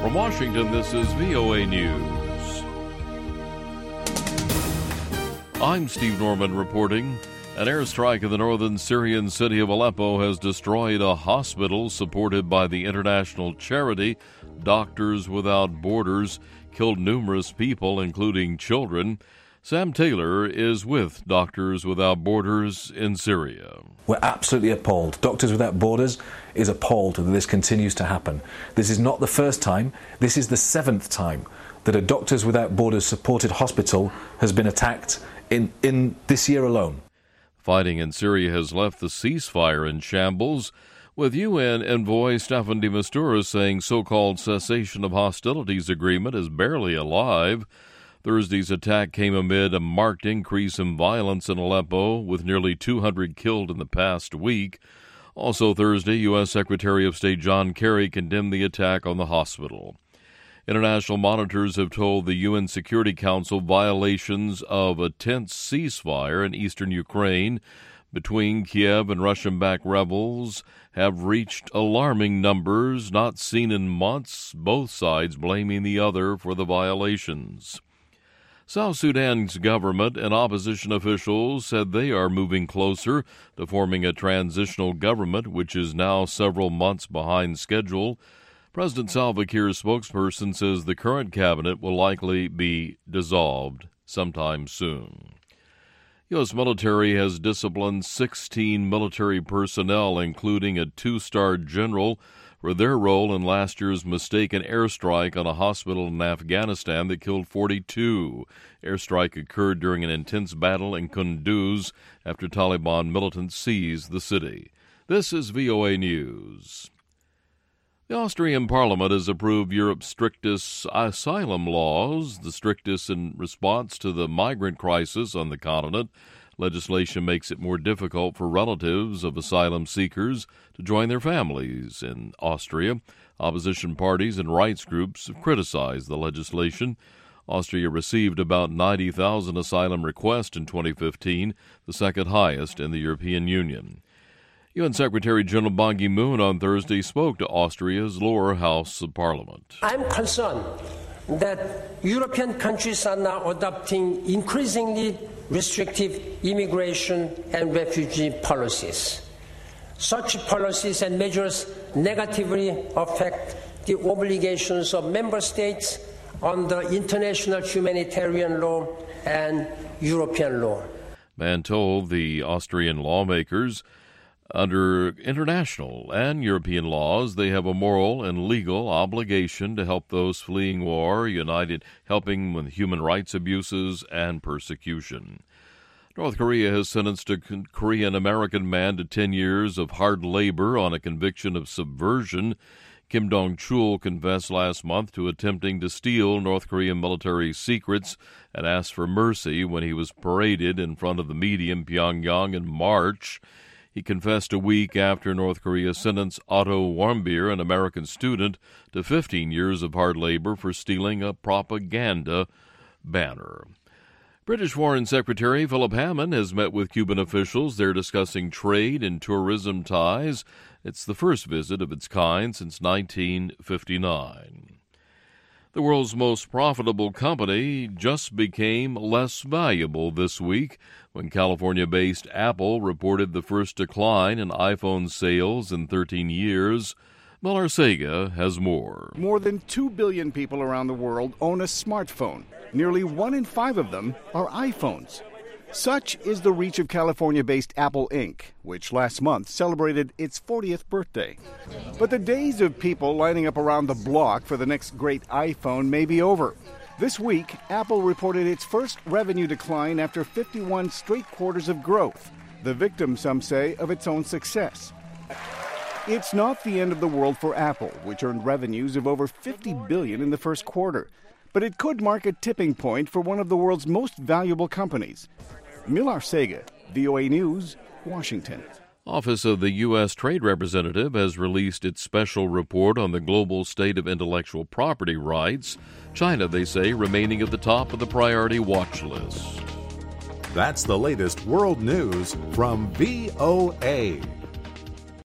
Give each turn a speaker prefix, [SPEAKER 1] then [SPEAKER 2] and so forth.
[SPEAKER 1] From Washington, this is VOA News. I'm Steve Norman reporting. An airstrike in the northern Syrian city of Aleppo has destroyed a hospital supported by the international charity Doctors Without Borders, killed numerous people, including children. Sam Taylor is with Doctors Without Borders in Syria.
[SPEAKER 2] We're absolutely appalled. Doctors Without Borders is appalled that this continues to happen. This is not the first time. This is the 7th time that a Doctors Without Borders supported hospital has been attacked in this year alone.
[SPEAKER 1] Fighting in Syria has left the ceasefire in shambles, with UN envoy Staffan de Mistura saying so-called cessation of hostilities agreement is barely alive. Thursday's attack came amid a marked increase in violence in Aleppo, with nearly 200 killed in the past week. Also Thursday, U.S. Secretary of State John Kerry condemned the attack on the hospital. International monitors have told the UN Security Council violations of a tense ceasefire in eastern Ukraine between Kiev and Russian-backed rebels have reached alarming numbers not seen in months, both sides blaming the other for the violations. South Sudan's government and opposition officials said they are moving closer to forming a transitional government, which is now several months behind schedule. President Salva Kiir's spokesperson says the current cabinet will likely be dissolved sometime soon. U.S. military has disciplined 16 military personnel, including a 2-star general, for their role in last year's mistaken airstrike on a hospital in Afghanistan that killed 42. Airstrike occurred during an intense battle in Kunduz after Taliban militants seized the city. This is VOA News. The Austrian Parliament has approved Europe's strictest asylum laws, the strictest in response to the migrant crisis on the continent. Legislation makes it more difficult for relatives of asylum seekers to join their families in Austria. Opposition parties and rights groups have criticized the legislation. Austria received about 90,000 asylum requests in 2015, the second highest in the European Union. UN Secretary General Ban Ki-moon on Thursday spoke to Austria's lower house of parliament.
[SPEAKER 3] I'm concerned that European countries are now adopting increasingly restrictive immigration and refugee policies. Such policies and measures negatively affect the obligations of member states under international humanitarian law and European law.
[SPEAKER 1] Ban told the Austrian lawmakers under international and European laws, they have a moral and legal obligation to help those fleeing war, united helping with human rights abuses and persecution. North Korea has sentenced a Korean-American man to 10 years of hard labor on a conviction of subversion. Kim Dong-chul confessed last month to attempting to steal North Korean military secrets and asked for mercy when he was paraded in front of the media in Pyongyang in March. He confessed a week after North Korea sentenced Otto Warmbier, an American student, to 15 years of hard labor for stealing a propaganda banner. British Foreign Secretary Philip Hammond has met with Cuban officials. They're discussing trade and tourism ties. It's the first visit of its kind since 1959. The world's most profitable company just became less valuable this week when California-based Apple reported the first decline in iPhone sales in 13 years. Mel Arcega has more.
[SPEAKER 4] More than 2 billion people around the world own a smartphone. Nearly 1 in 5 of them are iPhones. Such is the reach of California-based Apple Inc., which last month celebrated its 40th birthday. But the days of people lining up around the block for the next great iPhone may be over. This week, Apple reported its first revenue decline after 51 straight quarters of growth, the victim, some say, of its own success. It's not the end of the world for Apple, which earned revenues of over $50 billion in the first quarter. But it could mark a tipping point for one of the world's most valuable companies. Mil Arcega, VOA News, Washington.
[SPEAKER 1] Office of the U.S. Trade Representative has released its special report on the global state of intellectual property rights. China, they say, remaining at the top of the priority watch list.
[SPEAKER 5] That's the latest world news from VOA.